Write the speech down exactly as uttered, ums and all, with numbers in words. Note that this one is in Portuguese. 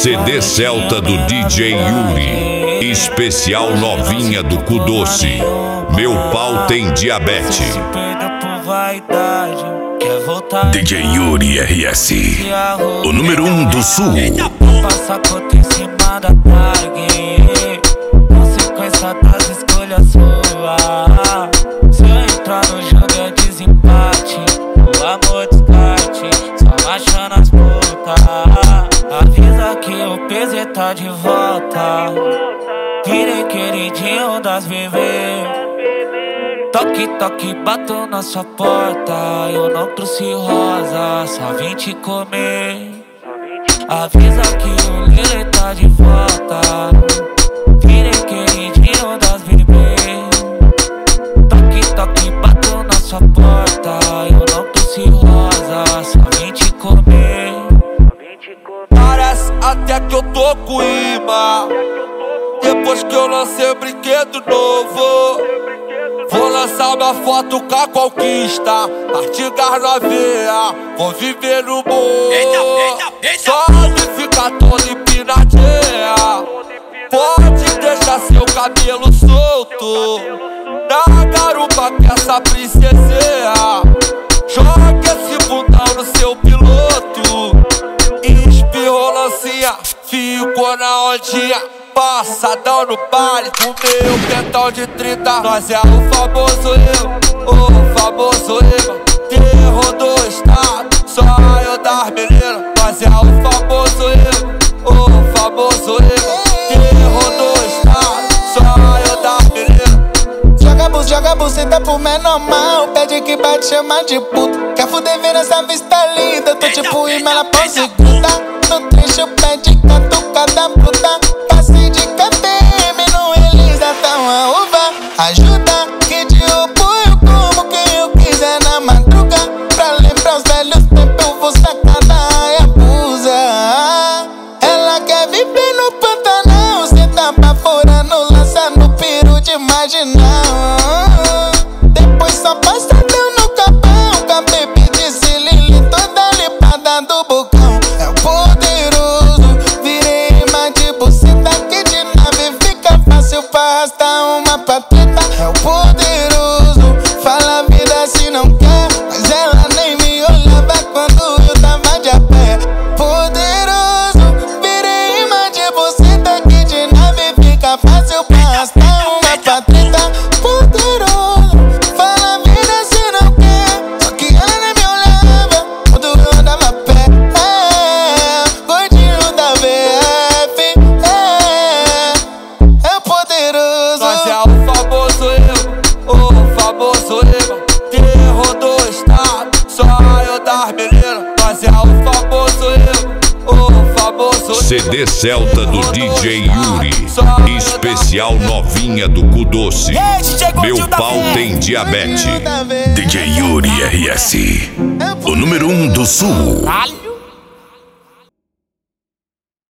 C D Celta do D J Yuri, especial novinha do Cu Doce. Meu pau tem diabetes. D J Yuri R S, o número um do sul. Passa conta em cima da tag, consequência das escolhas suas. Se eu entrar no jogo é desempate, o amor descarte, só achando as putas. Avisa que o P Z tá de volta, virei queridinho das bebês. Toque, toque, bato na sua porta. Eu não trouxe rosa, só vim te comer. Avisa que o Lele tá de volta, virei queridinho das bebês. Toque, toque, bato na sua porta. Eu não trouxe rosa, só vim te comer. Parece até que eu tô com imã, depois que eu lancei o brinquedo novo. Vou lançar uma foto com a conquista, artigas na veia, vou viver no morro. Só de ficar todo empinadinha, pode deixar seu cabelo solto na garupa que essa princesinha. Joga esse bundão no seu piloto, espirrou lancinha, ficou na ondinha. Passadão no baile, com meu pentão de trinta. Nós é o famoso eu, o famoso eu, terror do estado, só eu das meninas. Nós é o famoso eu, o famoso eu, terror do estado, só eu das meninas. Joga bus, joga buceta pro menor mal, pede que bate, chama de puta. Quer fuder vendo essa vista linda, tô tipo imã na pose gruda. No trecho pede catucada bruta, passe de K T M no Elisa, tá uma uva. Ajuda que de apoio como quem eu quiser na madruga. Pra lembrar os velhos tempos eu vou sacar da Hayabusa. Ela quer viver no Pantanal, cê tá baforando, lançando peru de marginal. Depois só passadão no capão, com a baby de Cilili toda limpada do bocão. É o poderoso, virei imã de buceta que de nave fica fácil pra arrastar uma patreta. É o poderoso, fala a vida se não quer, mas ela nem me olhava quando eu tava de a pé. Poderoso, virei imã de buceta que de nave fica fácil pra arrastar uma patreta. Poderoso, fala a vida se não quer, só que ela nem me olhava quando eu andava a pé. É, gordinho da V F, é, é poderoso. Nós é o famoso eu, o famoso eu, terror do estado, só eu das meninas. Nós é o famoso eu, o famoso C D Celta do D J Yuri, especial novinha do Cu Doce. Meu pau tem diabetes. D J Yuri R S, o número um do sul.